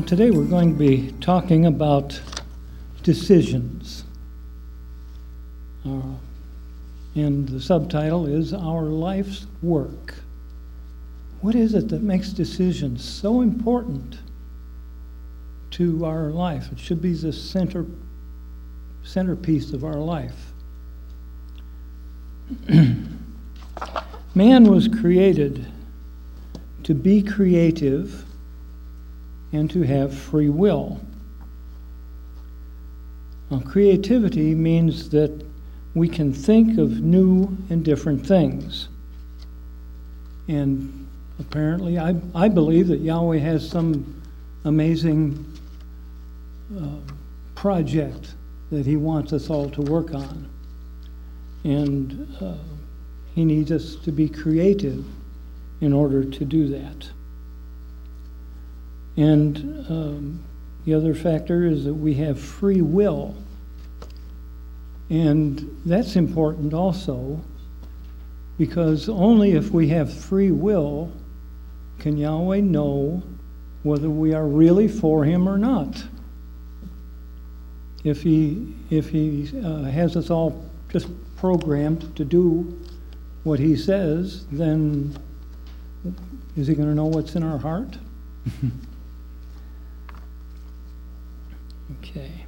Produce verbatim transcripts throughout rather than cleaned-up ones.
Well, today we're going to be talking about decisions. Uh, and the subtitle is Our Life's Work. What is it that makes decisions so important to our life? It should be the center centerpiece of our life. Man was created to be creative and to have free will. Now, creativity means that we can think of new and different things. And apparently, I, I believe that Yahweh has some amazing uh, project that He wants us all to work on. And uh, He needs us to be creative in order to do that. And um, the other factor is that we have free will. And that's important also, because only if we have free will can Yahweh know whether we are really for Him or not. If He, if he uh, has us all just programmed to do what He says, then is He going to know what's in our heart? Okay.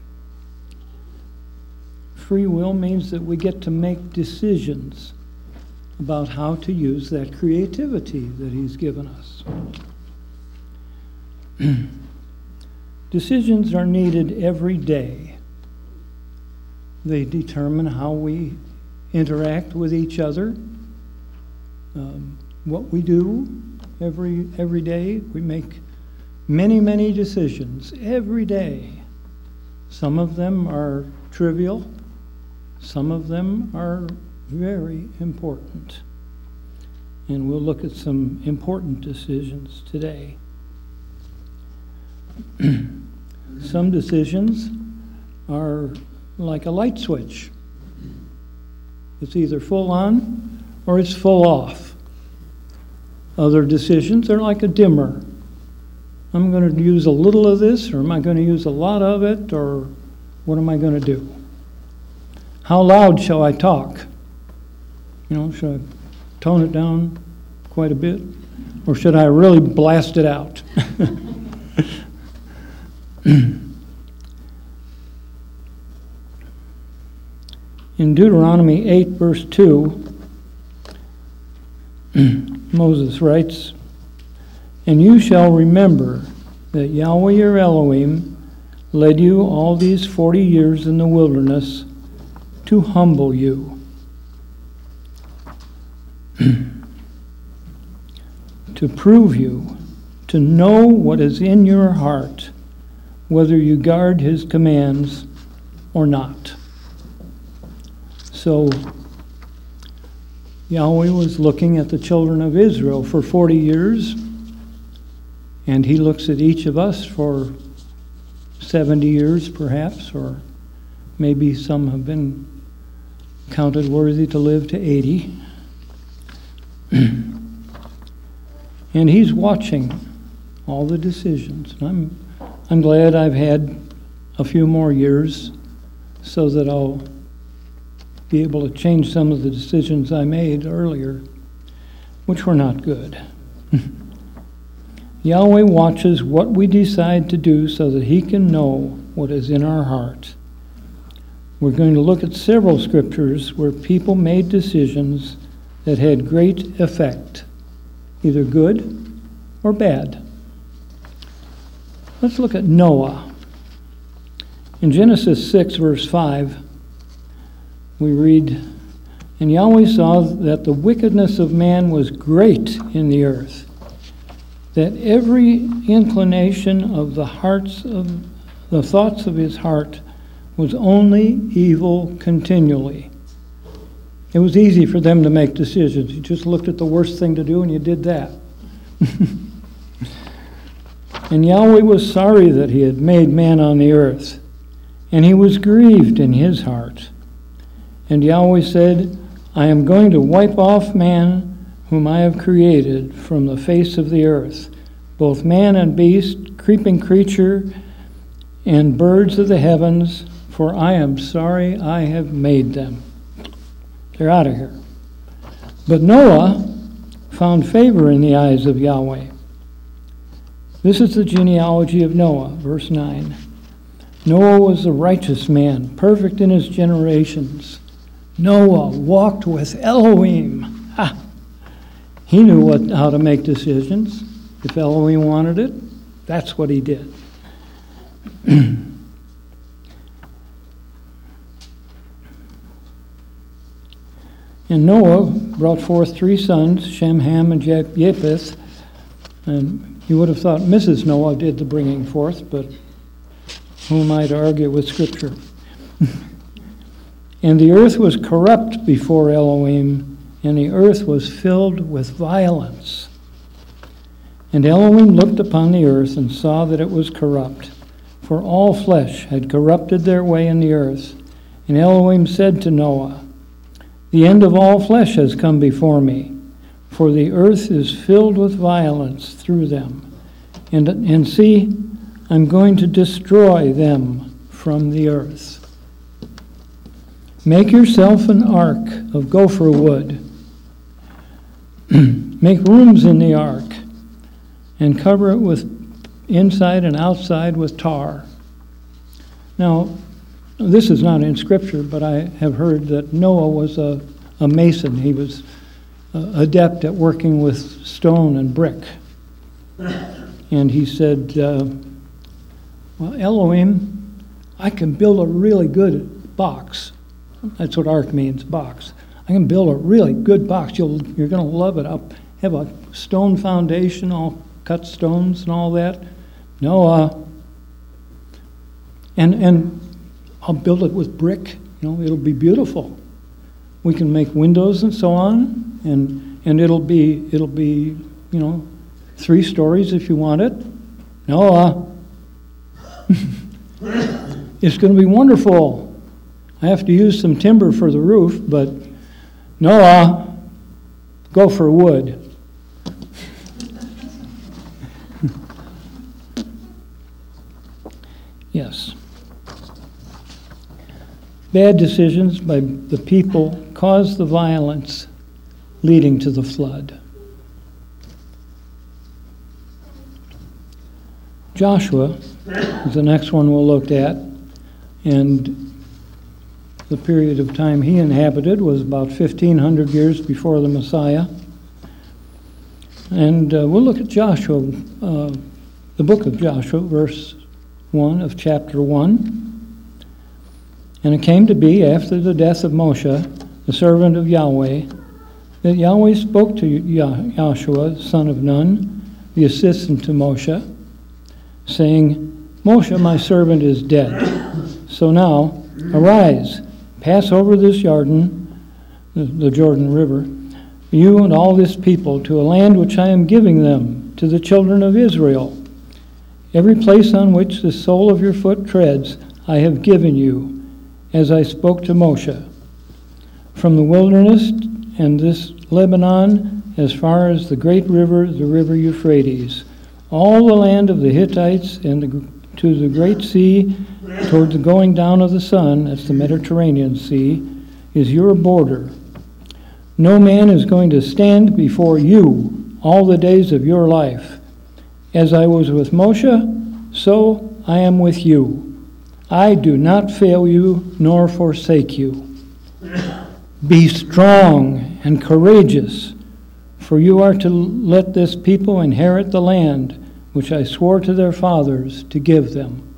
Free will means that we get to make decisions about how to use that creativity that He's given us. Decisions are needed every day. They determine how we interact with each other, um, what we do every every day. We make many, many decisions every day. Some of them are trivial. Some of them are very important. And we'll look at some important decisions today. Some decisions are like a light switch. It's either full on or it's full off. Other decisions are like a dimmer. I'm going to use a little of this, or am I going to use a lot of it, or what am I going to do? How loud shall I talk? You know, should I tone it down quite a bit, or should I really blast it out? In Deuteronomy eight, verse two, Moses writes, "And you shall remember that Yahweh your Elohim led you all these forty years in the wilderness to humble you, to prove you, to know what is in your heart, whether you guard His commands or not." So Yahweh was looking at the children of Israel for forty years, and He looks at each of us for seventy years perhaps, or maybe some have been counted worthy to live to eighty. And He's watching all the decisions. I'm I'm glad I've had a few more years so that I'll be able to change some of the decisions I made earlier, which were not good. Yahweh watches what we decide to do so that He can know what is in our heart. We're going to look at several scriptures where people made decisions that had great effect, either good or bad. Let's look at Noah. In Genesis six, verse five, we read, "And Yahweh saw that the wickedness of man was great in the earth, that every inclination of the hearts of the thoughts of his heart was only evil continually." It was easy for them to make decisions. You just looked at the worst thing to do and you did that. "And Yahweh was sorry that He had made man on the earth, and He was grieved in His heart. And Yahweh said, I am going to wipe off man whom I have created from the face of the earth, both man and beast, creeping creature, and birds of the heavens, for I am sorry I have made them. They're out of here. But Noah found favor in the eyes of Yahweh. This is the genealogy of Noah, verse nine. Noah was a righteous man, perfect in his generations. Noah walked with Elohim. Ha! He knew what, how to make decisions. If Elohim wanted it, that's what he did. And Noah brought forth three sons, Shem, Ham, and Japheth. And you would have thought Missus Noah did the bringing forth, but who am I to argue with Scripture? And the earth was corrupt before Elohim, and the earth was filled with violence. And Elohim looked upon the earth and saw that it was corrupt, for all flesh had corrupted their way in the earth. And Elohim said to Noah, the end of all flesh has come before me, for the earth is filled with violence through them. And, and see, I'm going to destroy them from the earth. Make yourself an ark of gopher wood. Make rooms in the ark, and cover it with inside and outside with tar. Now, this is not in Scripture, but I have heard that Noah was a, a mason. He was uh, adept at working with stone and brick. And he said, uh, well, Elohim, I can build a really good box. That's what ark means, box. I can build a really good box. You'll, you're going to love it. I'll have a stone foundation, all cut stones and all that. Noah, and and I'll build it with brick. You know, it'll be beautiful. We can make windows and so on, and and it'll be it'll be you know three stories if you want it. Noah, it's going to be wonderful. I have to use some timber for the roof, but Noah, go for wood. Yes. Bad decisions by the people caused the violence leading to the flood. Joshua is the next one we'll look at, and the period of time he inhabited was about fifteen hundred years before the Messiah. And uh, we'll look at Joshua, uh, the book of Joshua, verse one of chapter one. And it came to be after the death of Moshe, the servant of Yahweh, that Yahweh spoke to Joshua, son of Nun, the assistant to Moshe, saying, Moshe, my servant, is dead. So now, arise, pass over this Jordan, the Jordan River, you and all this people, to a land which I am giving them, to the children of Israel. Every place on which the sole of your foot treads, I have given you, as I spoke to Moshe. From the wilderness and this Lebanon, as far as the great river, the river Euphrates, all the land of the Hittites and the, to the great sea, toward the going down of the sun, that's the Mediterranean Sea, is your border. No man is going to stand before you all the days of your life. As I was with Moshe, so I am with you. I do not fail you nor forsake you. Be strong and courageous, for you are to let this people inherit the land which I swore to their fathers to give them.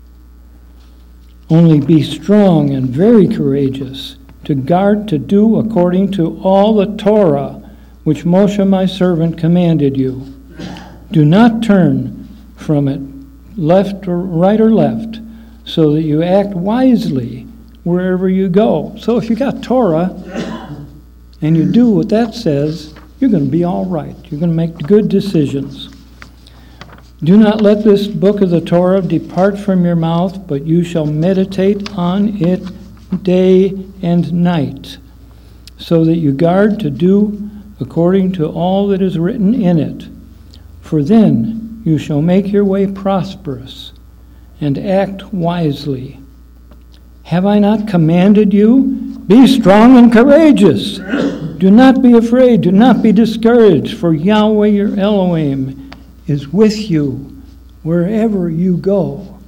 Only be strong and very courageous, to guard to do according to all the Torah which Moshe my servant commanded you. Do not turn from it left or right or left, so that you act wisely wherever you go. So if you got Torah and you do what that says, you're going to be all right. You're going to make good decisions. Do not let this book of the Torah depart from your mouth, but you shall meditate on it day and night, so that you guard to do according to all that is written in it. For then you shall make your way prosperous, and act wisely. Have I not commanded you? Be strong and courageous. Do not be afraid, do not be discouraged, for Yahweh your Elohim is with you wherever you go.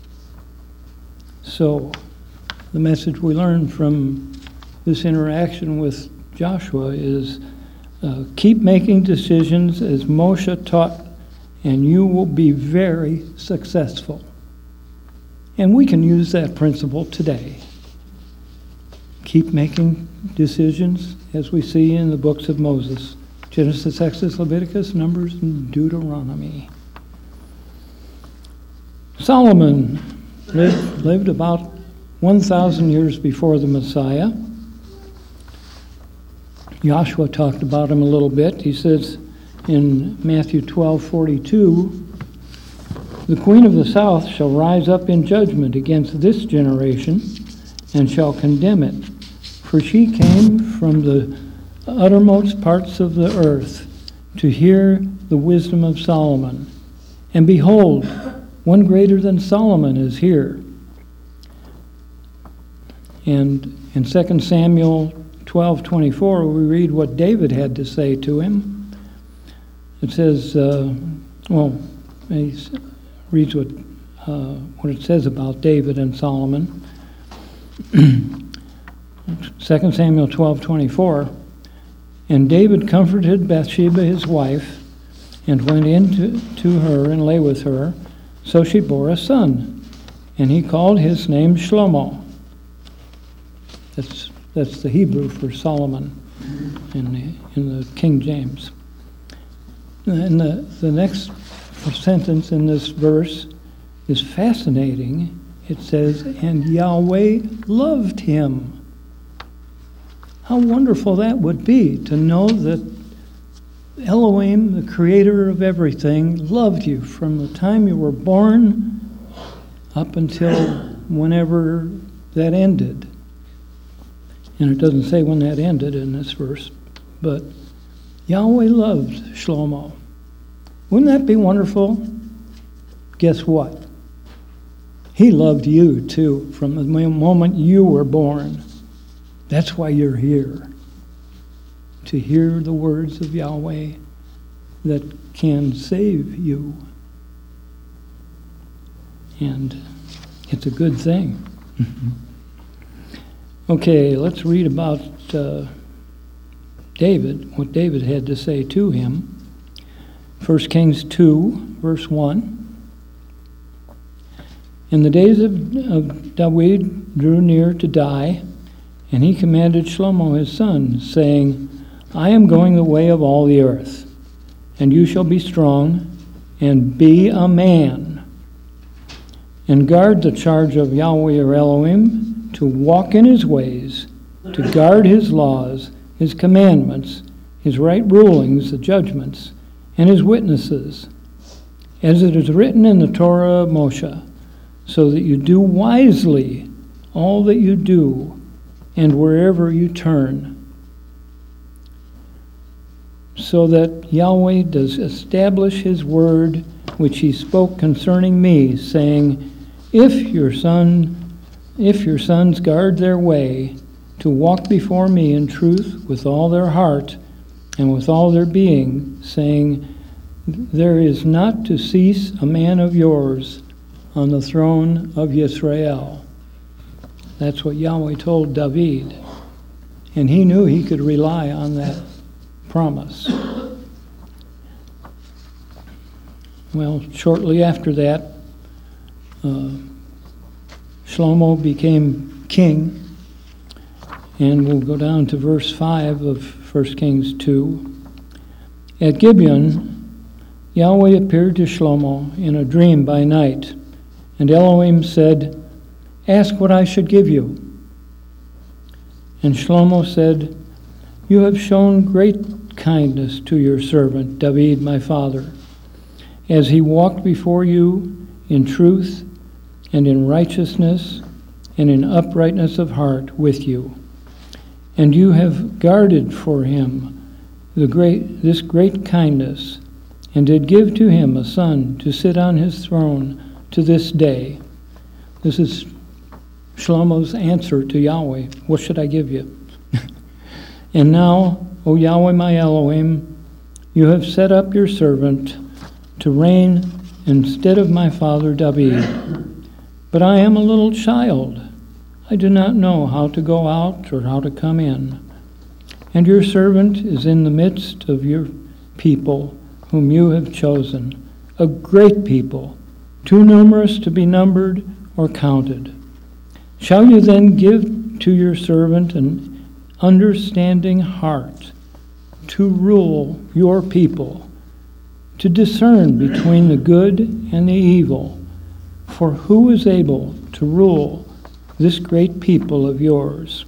So, the message we learn from this interaction with Joshua is uh, keep making decisions as Moshe taught, and you will be very successful. And we can use that principle today. Keep making decisions as we see in the books of Moses. Genesis, Exodus, Leviticus, Numbers, and Deuteronomy. Solomon lived, lived about one thousand years before the Messiah. Joshua talked about him a little bit. He says in Matthew twelve forty-two, the queen of the south shall rise up in judgment against this generation and shall condemn it. For she came from the uttermost parts of the earth to hear the wisdom of Solomon. And behold, one greater than Solomon is here. And in Second Samuel twelve twenty-four, we read what David had to say to him. It says, uh, well, he reads what, uh, what it says about David and Solomon. Second Samuel twelve twenty-four, and David comforted Bathsheba his wife, and went in to, to her and lay with her. So she bore a son, and he called his name Shlomo. That's that's the Hebrew for Solomon in the, in the King James. And the, the next sentence in this verse is fascinating. It says, and Yahweh loved him. How wonderful that would be to know that Elohim, the creator of everything, loved you from the time you were born up until whenever that ended. And it doesn't say when that ended in this verse, but Yahweh loved Shlomo. Wouldn't that be wonderful? Guess what? He loved you too from the moment you were born. That's why you're here, to hear the words of Yahweh that can save you. And it's a good thing. Okay, let's read about uh, David, what David had to say to him. First Kings two, verse one. In the days of, of David drew near to die, and he commanded Shlomo his son, saying, I am going the way of all the earth, and you shall be strong, and be a man, and guard the charge of Yahweh your Elohim, to walk in his ways, to guard his laws, his commandments, his right rulings, the judgments, and his witnesses, as it is written in the Torah of Moshe, so that you do wisely all that you do, and wherever you turn, so that Yahweh does establish his word, which he spoke concerning me, saying, If your son, if your sons guard their way, to walk before me in truth with all their heart and with all their being, saying, There is not to cease a man of yours on the throne of Yisrael. That's what Yahweh told David. And he knew he could rely on that promise. Well, shortly after that, uh, Shlomo became king. And we'll go down to verse five of First Kings two. At Gibeon, Yahweh appeared to Shlomo in a dream by night. And Elohim said, Ask what I should give you. And Shlomo said, You have shown great kindness to your servant, David, my father, as he walked before you in truth and in righteousness and in uprightness of heart with you. And you have guarded for him the great, this great kindness and did give to him a son to sit on his throne to this day. This is Shlomo's answer to Yahweh. What should I give you? And now, O Yahweh my Elohim, you have set up your servant to reign instead of my father David. But I am a little child. I do not know how to go out or how to come in. And your servant is in the midst of your people, whom you have chosen, a great people, too numerous to be numbered or counted. Shall you then give to your servant an understanding heart to rule your people, to discern between the good and the evil? For who is able to rule this great people of yours?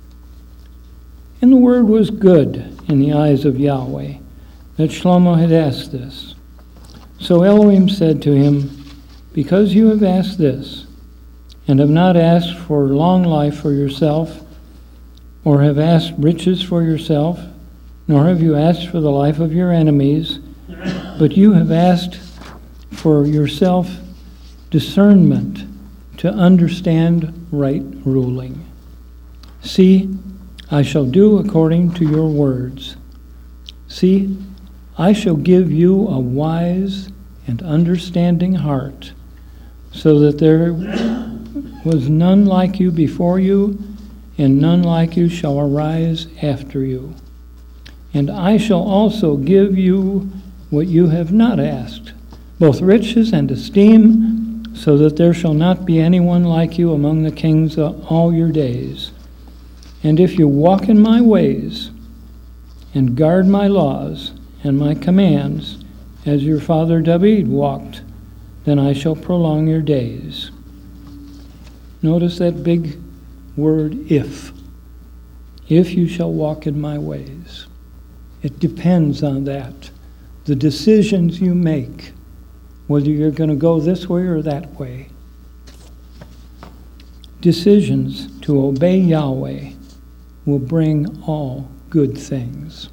And the word was good in the eyes of Yahweh, that Shlomo had asked this. So Elohim said to him, because you have asked this, and have not asked for long life for yourself, or have asked riches for yourself, nor have you asked for the life of your enemies, but you have asked for yourself discernment to understand right ruling. See, I shall do according to your words. See, I shall give you a wise and understanding heart, so that there was none like you before you, and none like you shall arise after you. And I shall also give you what you have not asked, both riches and esteem, so that there shall not be anyone like you among the kings all your days. And if you walk in my ways, and guard my laws and my commands, as your father David walked, then I shall prolong your days. Notice that big word, if. If you shall walk in my ways. It depends on that. The decisions you make, whether you're going to go this way or that way. Decisions to obey Yahweh will bring all good things.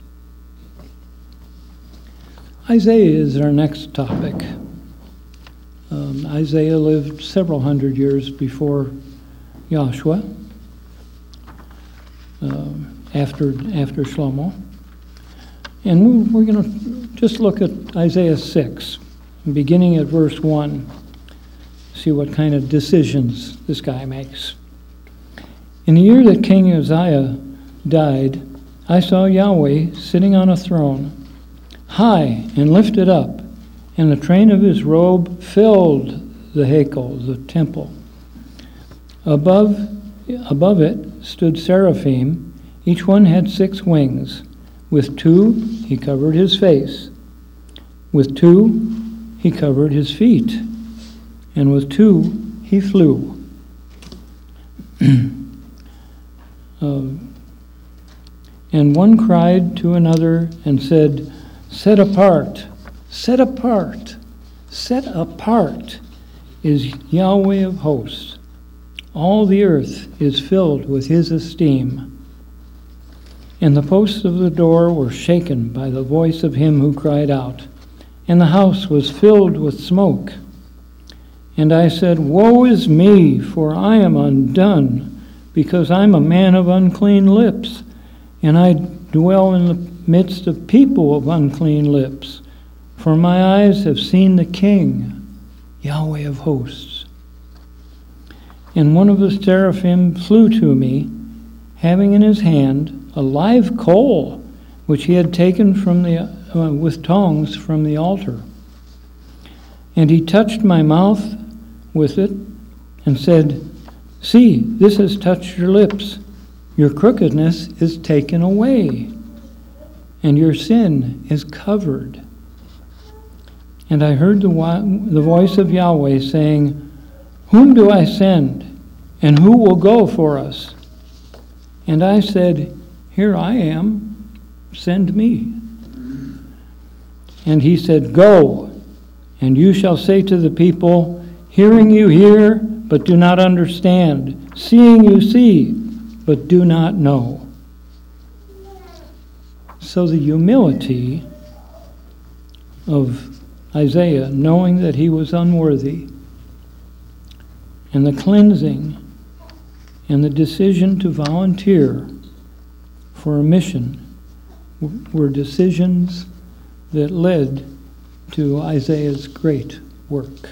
Isaiah is our next topic. Um, Isaiah lived several hundred years before Joshua, uh, after after Shlomo. And we're going to just look at Isaiah six, beginning at verse one, see what kind of decisions this guy makes. In the year that King Uzziah died, I saw Yahweh sitting on a throne, high and lifted up, and the train of his robe filled the Hakel, the temple. Above, above it stood seraphim. Each one had six wings. With two he covered his face. With two he covered his feet. And with two he flew. um, and one cried to another and said, Set apart, set apart, set apart is Yahweh of hosts. All the earth is filled with his esteem. And the posts of the door were shaken by the voice of him who cried out, and the house was filled with smoke. And I said, Woe is me, for I am undone, because I'm a man of unclean lips, and I dwell in the midst of people of unclean lips, for my eyes have seen the King, Yahweh of hosts. And one of the seraphim flew to me, having in his hand a live coal, which he had taken from the uh, with tongs from the altar. And he touched my mouth with it, and said, See, this has touched your lips. Your crookedness is taken away, and your sin is covered. And I heard the, the voice of Yahweh saying, Whom do I send, and who will go for us? And I said, Here I am, send me. And he said, Go, and you shall say to the people, Hearing you hear, but do not understand. Seeing you see, but do not know. So the humility of Isaiah, knowing that he was unworthy, and the cleansing and the decision to volunteer for a mission were decisions that led to Isaiah's great work.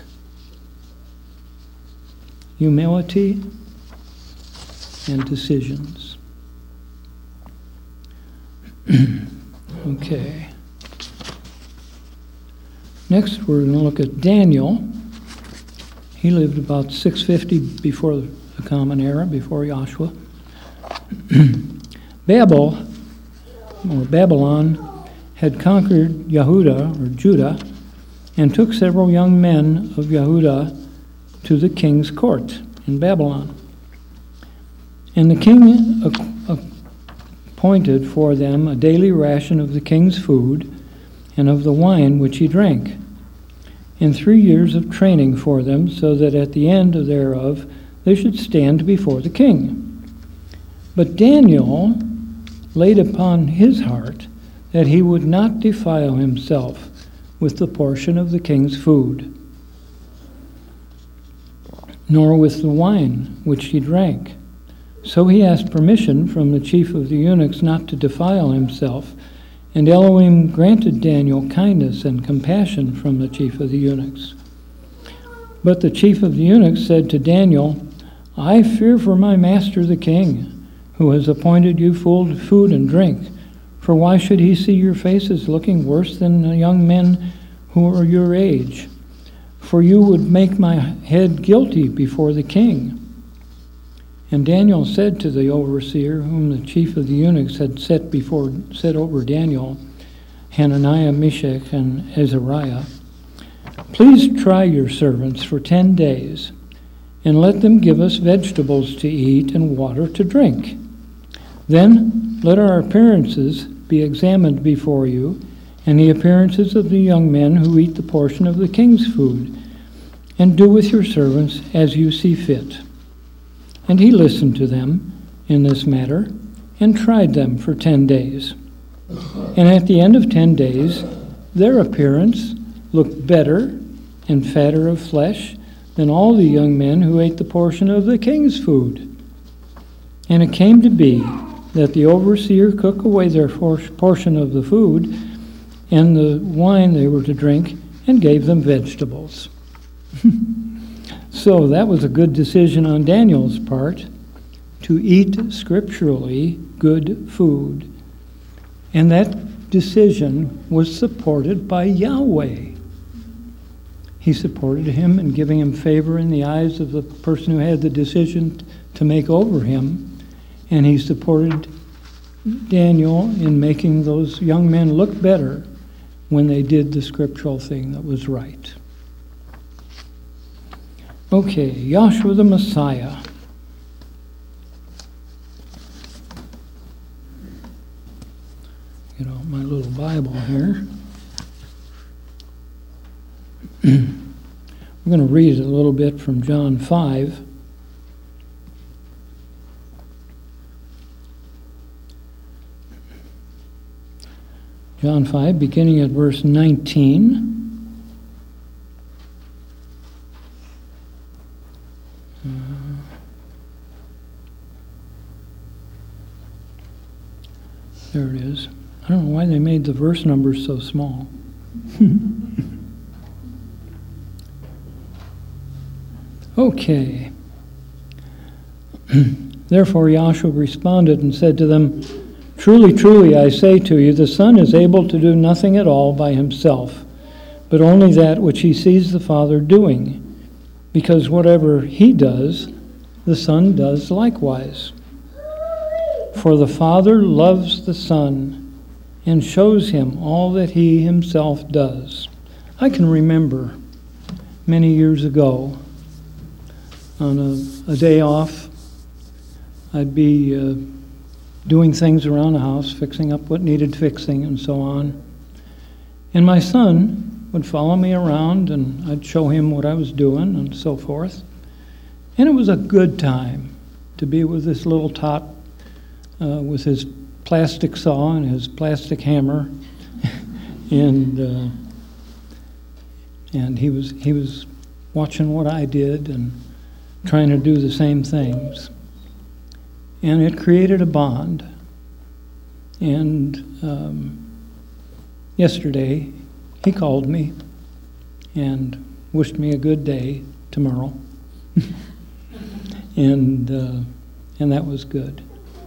Humility and decisions. Okay. Next, we're going to look at Daniel. He lived about six fifty before the Common Era, before Joshua. Babel, or Babylon, had conquered Yehuda, or Judah, and took several young men of Yehuda to the king's court in Babylon. And the king appointed for them a daily ration of the king's food and of the wine which he drank, and three years of training for them, so that at the end thereof they should stand before the king. But Daniel laid upon his heart that he would not defile himself with the portion of the king's food, nor with the wine which he drank. So he asked permission from the chief of the eunuchs not to defile himself, and Elohim granted Daniel kindness and compassion from the chief of the eunuchs. But the chief of the eunuchs said to Daniel, I fear for my master the king, who has appointed you food and drink. For why should he see your faces looking worse than the young men who are your age? For you would make my head guilty before the king. And Daniel said to the overseer, whom the chief of the eunuchs had set before, set over Daniel, Hananiah, Meshach, and Azariah, Please try your servants for ten days, and let them give us vegetables to eat and water to drink. Then let our appearances be examined before you, and the appearances of the young men who eat the portion of the king's food, and do with your servants as you see fit. And he listened to them in this matter, and tried them for ten days. And at the end of ten days, their appearance looked better and fatter of flesh than all the young men who ate the portion of the king's food. And it came to be that the overseer took away their portion of the food and the wine they were to drink, and gave them vegetables. So that was a good decision on Daniel's part, to eat scripturally good food. And that decision was supported by Yahweh. He supported him in giving him favor in the eyes of the person who had the decision to make over him. And he supported Daniel in making those young men look better when they did the scriptural thing that was right. Okay, Yahshua the Messiah. Get out my little Bible here. We're going to read a little bit from John five. John five, beginning at verse nineteen. Uh, there it is. I don't know why they made the verse numbers so small. Okay. Therefore Yahshua responded and said to them, Truly, truly, I say to you, the Son is able to do nothing at all by himself, but only that which he sees the Father doing, because whatever he does, the Son does likewise. For the Father loves the Son and shows him all that he himself does. I can remember many years ago, on a, a day off, I'd be uh, doing things around the house, fixing up what needed fixing and so on. And my son would follow me around, and I'd show him what I was doing and so forth. And it was a good time to be with this little tot uh, with his plastic saw and his plastic hammer and uh, And he was he was watching what I did and trying to do the same things. And it created a bond. And um, yesterday, he called me and wished me a good day tomorrow. and uh, and that was good.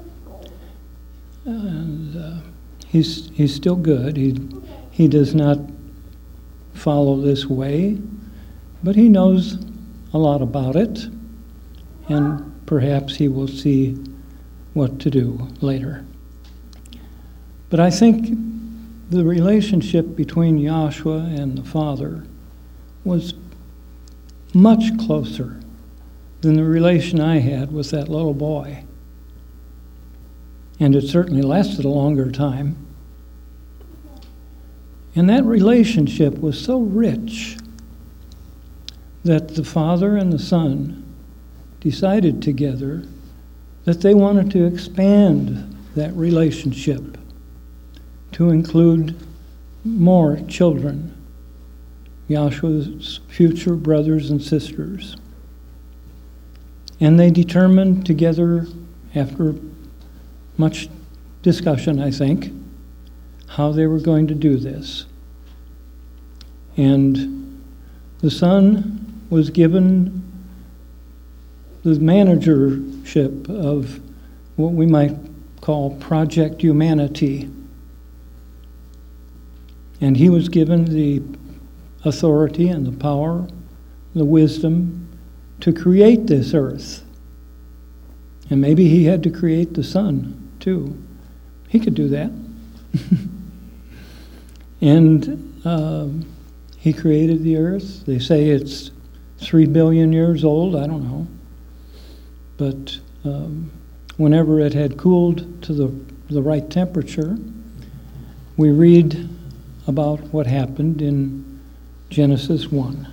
And uh, he's he's still good. He he does not follow this way, but he knows a lot about it, and perhaps he will see what to do later. But I think the relationship between Joshua and the father was much closer than the relation I had with that little boy. And it certainly lasted a longer time. And that relationship was so rich that the father and the son decided together that they wanted to expand that relationship to include more children, Joshua's future brothers and sisters. And they determined together, after much discussion, I think, how they were going to do this. And the son was given the managership of what we might call Project Humanity. And he was given the authority and the power, the wisdom to create this earth. And maybe he had to create the sun, too. He could do that. and um, he created the earth. They say it's three billion years old. I don't know. But um, whenever it had cooled to the, the right temperature, we read about what happened in Genesis one.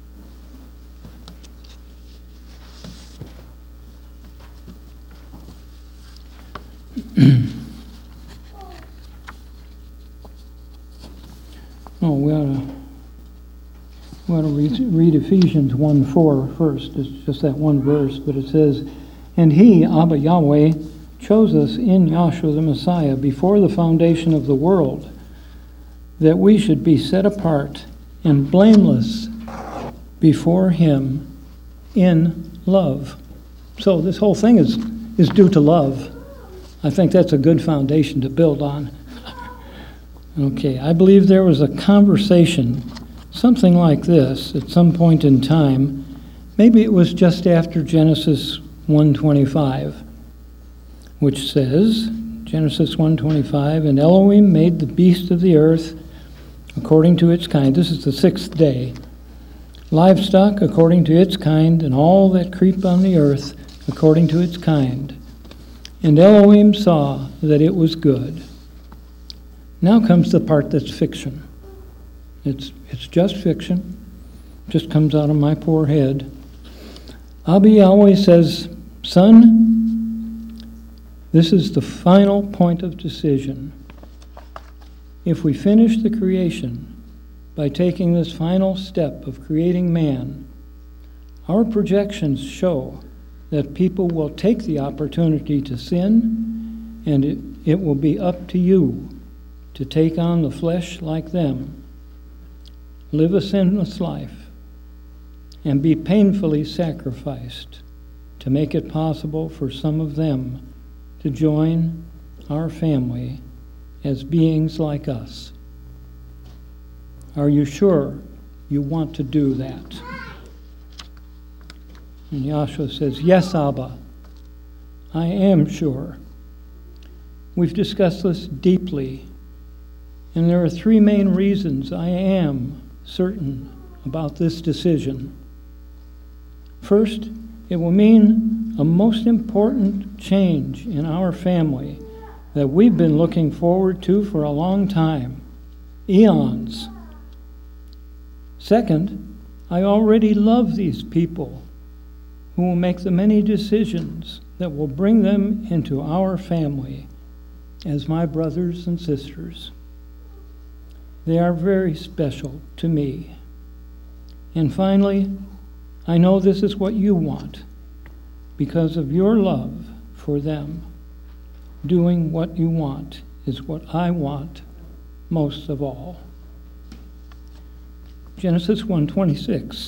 oh, we ought to, we ought to read, read Ephesians one four first. It's just that one verse, but it says, "And he, Abba Yahweh, chose us in Yahshua the Messiah before the foundation of the world, that we should be set apart and blameless before him in love." So this whole thing is, is due to love. I think that's a good foundation to build on. Okay, I believe there was a conversation, something like this, at some point in time. Maybe it was just after Genesis one twenty-five, which says, Genesis one twenty-five, "And Elohim made the beast of the earth according to its kind." This is the sixth day. "Livestock according to its kind, and all that creep on the earth according to its kind. And Elohim saw that it was good." Now comes the part that's fiction. It's it's just fiction. Just comes out of my poor head. Abba Yahweh says, "Son, this is the final point of decision. If we finish the creation by taking this final step of creating man, our projections show that people will take the opportunity to sin, and it, it will be up to you to take on the flesh like them, live a sinless life, and be painfully sacrificed to make it possible for some of them to join our family as beings like us. Are you sure you want to do that?" And Joshua says, "Yes, Abba, I am sure." We've discussed this deeply, and there are three main reasons I am certain about this decision. First, it will mean a most important change in our family that we've been looking forward to for a long time, eons. Second, I already love these people who will make the many decisions that will bring them into our family as my brothers and sisters. They are very special to me. And finally, I know this is what you want because of your love for them. Doing what you want is what I want most of all. Genesis one twenty-six.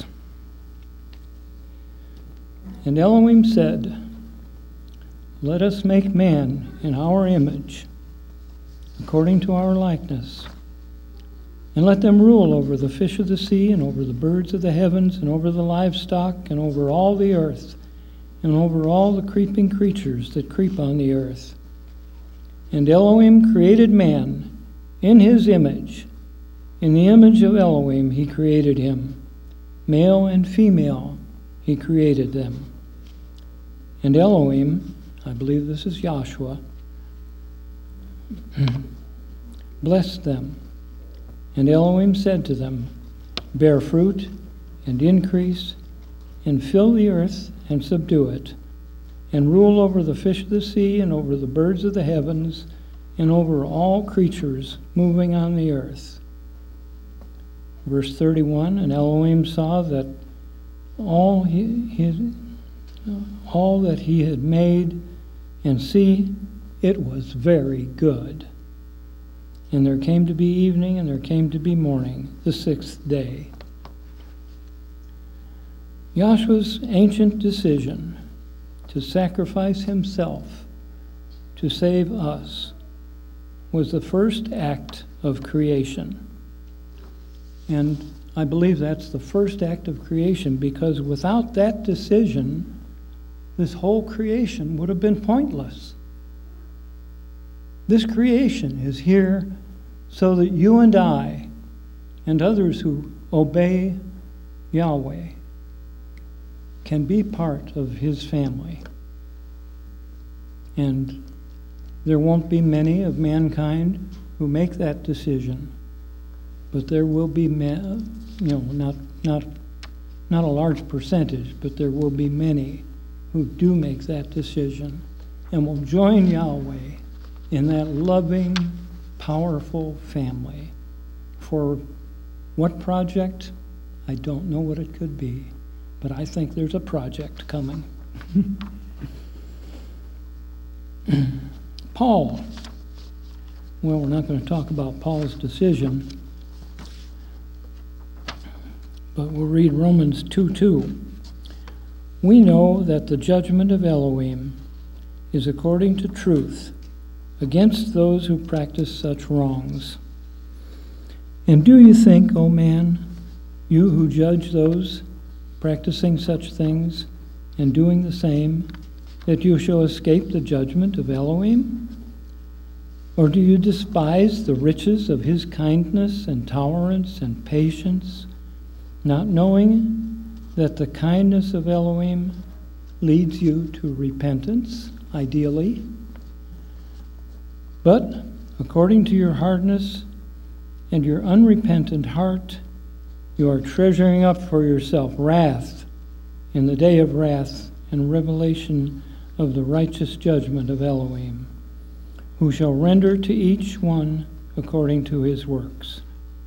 And Elohim said, let us make man in our image, according to our likeness, and let them rule over the fish of the sea, and over the birds of the heavens, and over the livestock, and over all the earth, and over all the creeping creatures that creep on the earth. And Elohim created man in his image. In the image of Elohim he created him. Male and female he created them. And Elohim, I believe this is Joshua, blessed them. And Elohim said to them, bear fruit and increase, and fill the earth and subdue it, and rule over the fish of the sea, and over the birds of the heavens, and over all creatures moving on the earth. Verse thirty-one, and Elohim saw that all he, he, all that he had made, and see, it was very good. And there came to be evening, and there came to be morning, the sixth day. Joshua's ancient decision to sacrifice himself to save us was the first act of creation. And I believe that's the first act of creation, because without that decision, this whole creation would have been pointless. This creation is here so that you and I and others who obey Yahweh can be part of his family. And there won't be many of mankind who make that decision, but there will be, you know, not not not a large percentage, but there will be many who do make that decision and will join Yahweh in that loving, powerful family. For what project? I don't know what it could be, but I think there's a project coming. Paul. Well, we're not going to talk about Paul's decision, but we'll read Romans two two. We know that the judgment of Elohim is according to truth against those who practice such wrongs. And do you think, O man, you who judge those practicing such things and doing the same, that you shall escape the judgment of Elohim? Or do you despise the riches of his kindness and tolerance and patience, not knowing that the kindness of Elohim leads you to repentance, ideally? But according to your hardness and your unrepentant heart, you are treasuring up for yourself wrath in the day of wrath and revelation of the righteous judgment of Elohim, who shall render to each one according to his works.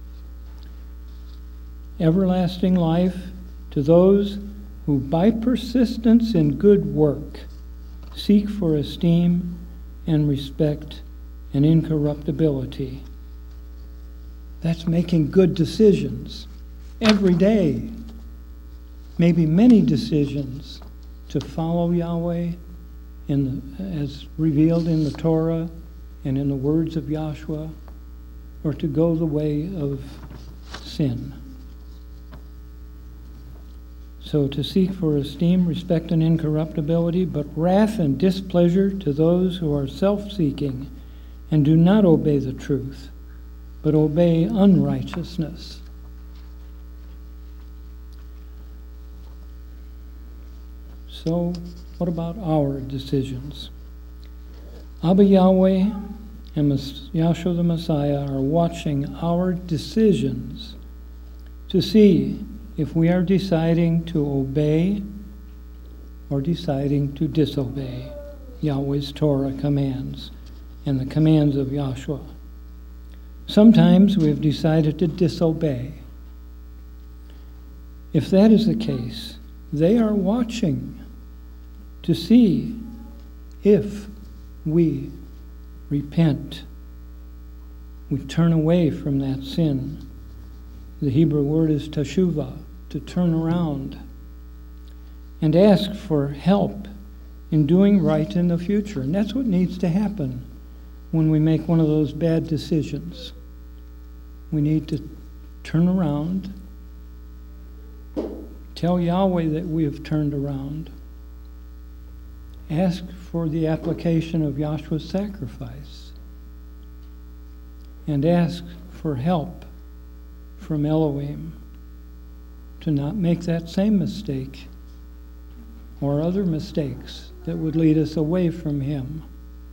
Everlasting life to those who by persistence in good work seek for esteem and respect and incorruptibility. That's making good decisions every day, maybe many decisions to follow Yahweh in the, as revealed in the Torah and in the words of Joshua, or to go the way of sin. So to seek for esteem, respect, and incorruptibility, but wrath and displeasure to those who are self-seeking and do not obey the truth, but obey unrighteousness. So, what about our decisions? Abba Yahweh and Yahshua the Messiah are watching our decisions to see if we are deciding to obey or deciding to disobey Yahweh's Torah commands and the commands of Yahshua. Sometimes we have decided to disobey. If that is the case, they are watching to see if we repent, we turn away from that sin. The Hebrew word is teshuvah, to turn around, and ask for help in doing right in the future. And that's what needs to happen when we make one of those bad decisions. We need to turn around, tell Yahweh that we have turned around, ask for the application of Yahshua's sacrifice, and ask for help from Elohim to not make that same mistake or other mistakes that would lead us away from Him.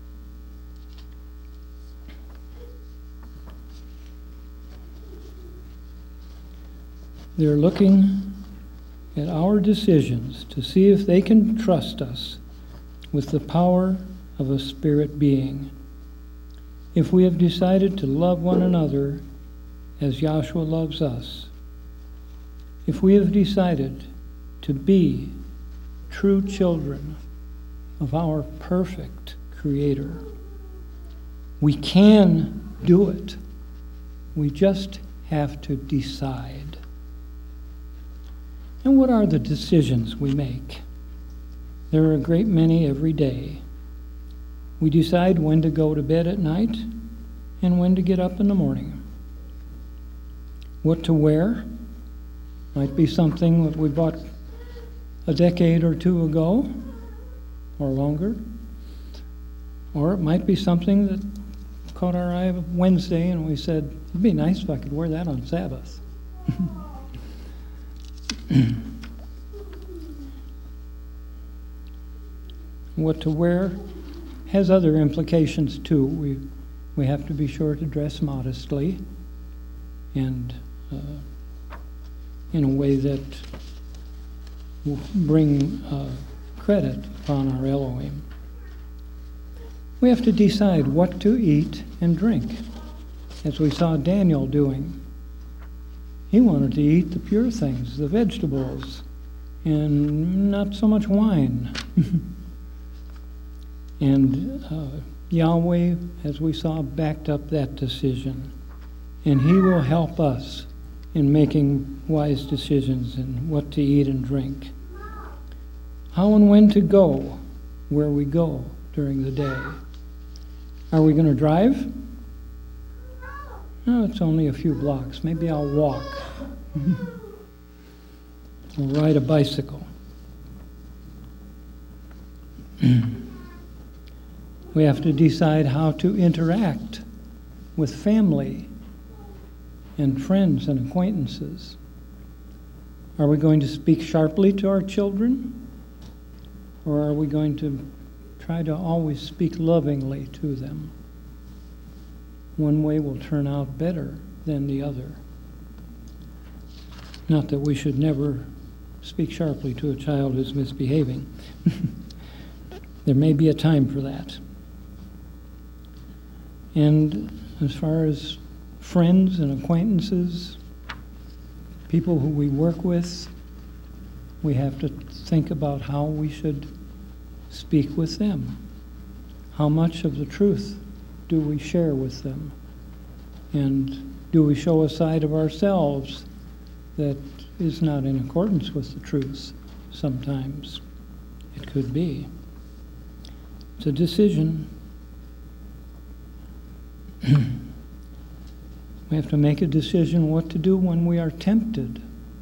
They're looking at our decisions to see if they can trust us with the power of a spirit being. If we have decided to love one another as Yahshua loves us, if we have decided to be true children of our perfect Creator, we can do it. We just have to decide. And what are the decisions we make? There are a great many every day. We decide when to go to bed at night and when to get up in the morning. What to wear might be something that we bought a decade or two ago or longer. Or it might be something that caught our eye Wednesday and we said, it'd be nice if I could wear that on Sabbath. What to wear has other implications too. We we have to be sure to dress modestly and uh, in a way that will bring uh, credit upon our Elohim. We have to decide what to eat and drink, as we saw Daniel doing. He wanted to eat the pure things, the vegetables, and not so much wine. And uh, Yahweh, as we saw, backed up that decision. And He will help us in making wise decisions in what to eat and drink. How and when to go where we go during the day. Are we going to drive? No, it's only a few blocks. Maybe I'll walk. Or ride a bicycle. We have to decide how to interact with family and friends and acquaintances. Are we going to speak sharply to our children? Or are we going to try to always speak lovingly to them? One way will turn out better than the other. Not that we should never speak sharply to a child who's misbehaving. There may be a time for that. And as far as friends and acquaintances, people who we work with, we have to think about how we should speak with them. How much of the truth do we share with them? And do we show a side of ourselves that is not in accordance with the truth? Sometimes it could be. It's a decision. We have to make a decision what to do when we are tempted.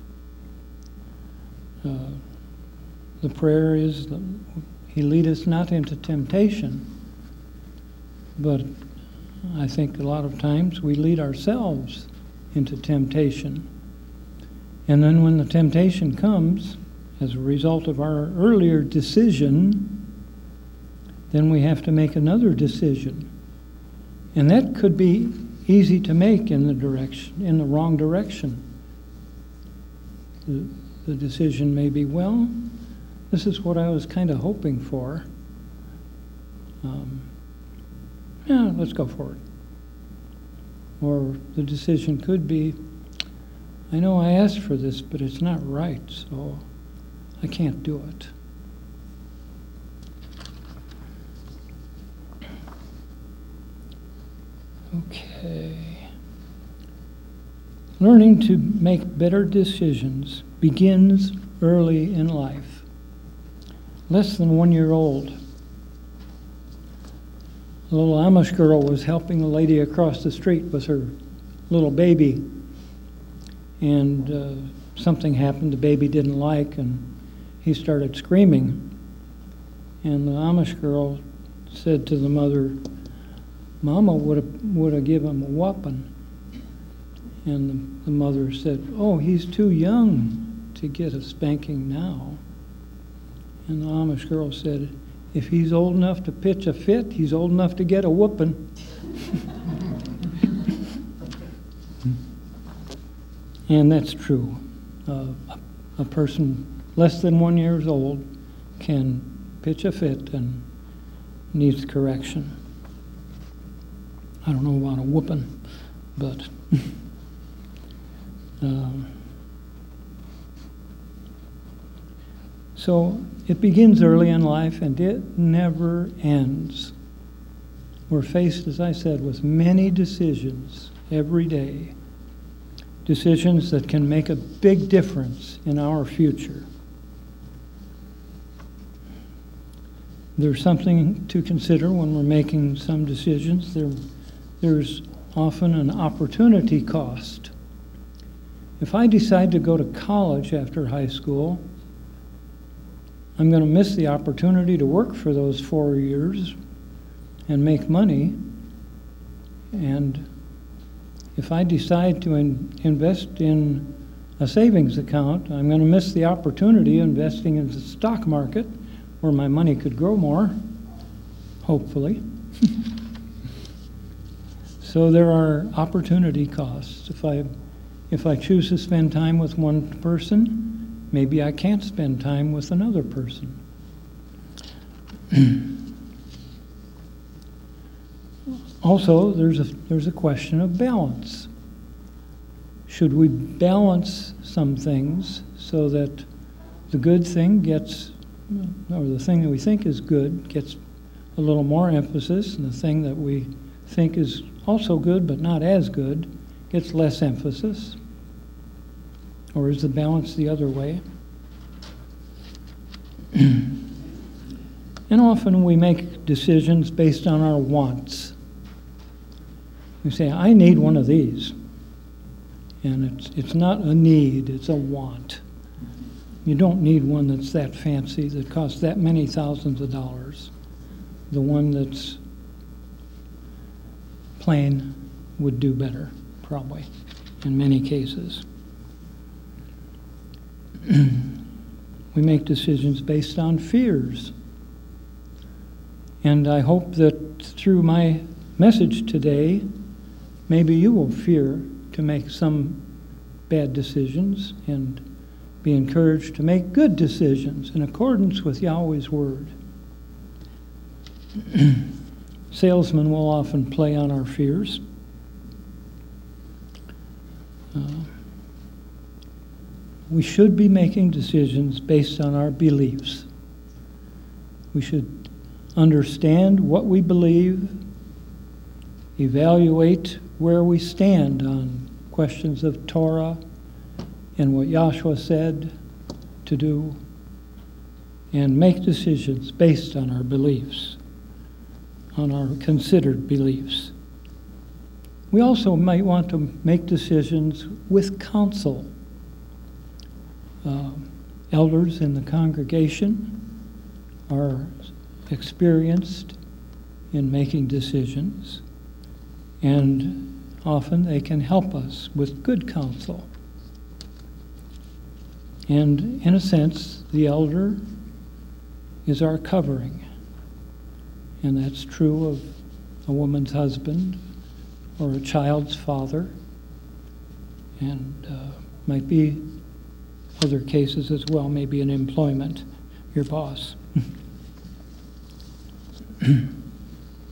Uh, the prayer is, that He lead us not into temptation, but I think a lot of times we lead ourselves into temptation. And then when the temptation comes, as a result of our earlier decision, then we have to make another decision. And that could be easy to make in the direction, in the wrong direction. The, the decision may be, well, this is what I was kind of hoping for. Um, yeah, let's go for it. Or the decision could be, I know I asked for this, but it's not right, so I can't do it. Okay. Learning to make better decisions begins early in life. Less than one year old, a little Amish girl was helping a lady across the street with her little baby, and uh, something happened the baby didn't like, and he started screaming. And the Amish girl said to the mother, "Mama would have would have given him a whooping." And the, the mother said, "Oh, he's too young to get a spanking now." And the Amish girl said, "If he's old enough to pitch a fit, he's old enough to get a whooping." And that's true. Uh, a, a person less than one years old can pitch a fit and needs correction. I don't know about a whooping, but um, so it begins early in life and it never ends. We're faced, as I said, with many decisions every day. Decisions that can make a big difference in our future. There's something to consider when we're making some decisions. There, there's often an opportunity cost. If I decide to go to college after high school, I'm going to miss the opportunity to work for those four years and make money. And if I decide to in, invest in a savings account, I'm going to miss the opportunity of investing in the stock market where my money could grow more, hopefully. So there are opportunity costs. If I, if I choose to spend time with one person, maybe I can't spend time with another person. Also, there's a, there's a question of balance. Should we balance some things so that the good thing gets, or the thing that we think is good gets a little more emphasis, and the thing that we think is also good but not as good gets less emphasis? Or is the balance the other way? And often we make decisions based on our wants. We say, I need one of these. And it's it's not a need, it's a want. You don't need one that's that fancy, that costs that many thousands of dollars. The one that's plain would do better, probably, in many cases. We make decisions based on fears. And I hope that through my message today, maybe you will fear to make some bad decisions and be encouraged to make good decisions in accordance with Yahweh's word. Salesmen will often play on our fears. Uh, we should be making decisions based on our beliefs. We should understand what we believe, evaluate where we stand on questions of Torah and what Yahshua said to do, and make decisions based on our beliefs, on our considered beliefs. We also might want to make decisions with counsel. Uh, elders in the congregation are experienced in making decisions, and often they can help us with good counsel. And in a sense, the elder is our covering. And that's true of a woman's husband or a child's father, and uh, might be other cases as well, maybe in employment, your boss.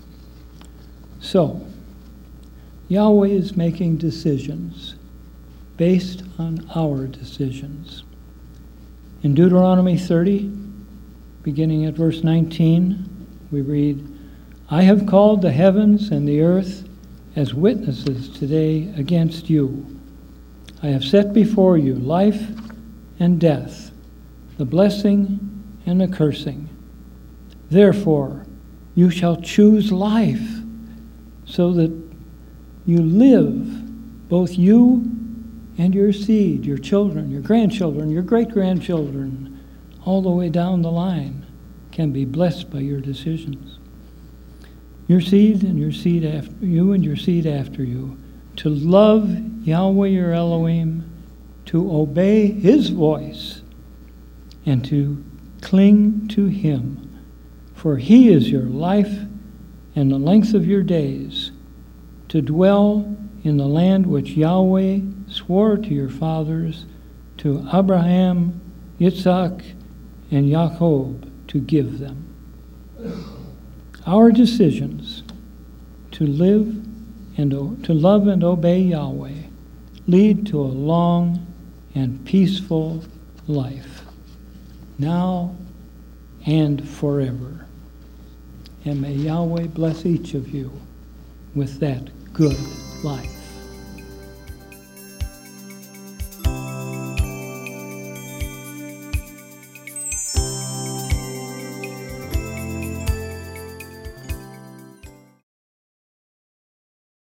So, Yahweh is making decisions. based on our decisions. In Deuteronomy thirty, beginning at verse nineteen, we read, I have called the heavens and the earth as witnesses today against you. I have set before you life and death, the blessing and the cursing. Therefore, you shall choose life, so that you live, both you and your seed, your children, your grandchildren, your great-grandchildren, all the way down the line, can be blessed by your decisions. Your seed and your seed after you and your seed after you, to love Yahweh your Elohim, to obey his voice, and to cling to him. For he is your life and the length of your days, to dwell in the land which Yahweh swore to your fathers, to Abraham, Yitzhak, and Jacob, to give them. Our decisions to live and o- to love and obey Yahweh lead to a long and peaceful life, now and forever. And may Yahweh bless each of you with that good life.